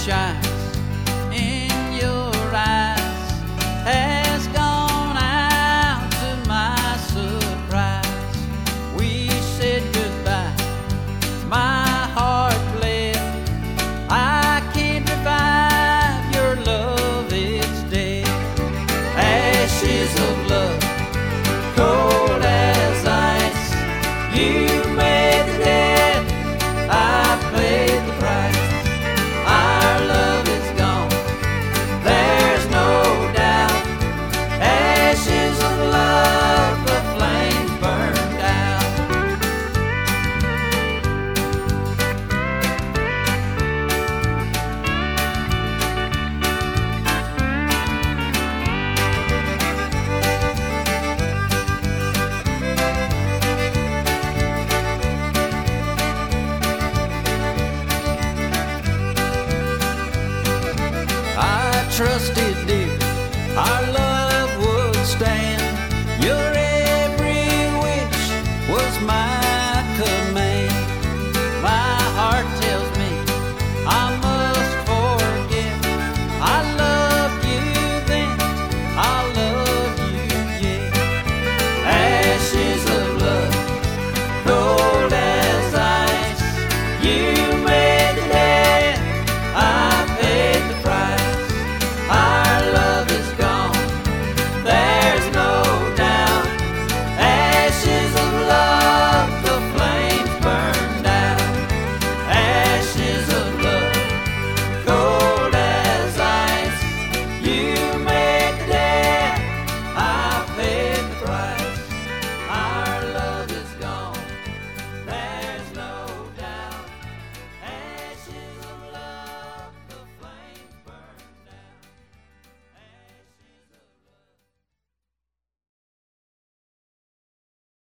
shines in your eyes has gone out to my surprise. We said goodbye, my heart bled. I can't revive your love, it's dead. Ashes of love, cold as ice. You made the dead, I paid the price. Our love is gone, there's no doubt. Ashes of love, the flames burned out. I trusted, dear, our love would stand. Your every wish was my command.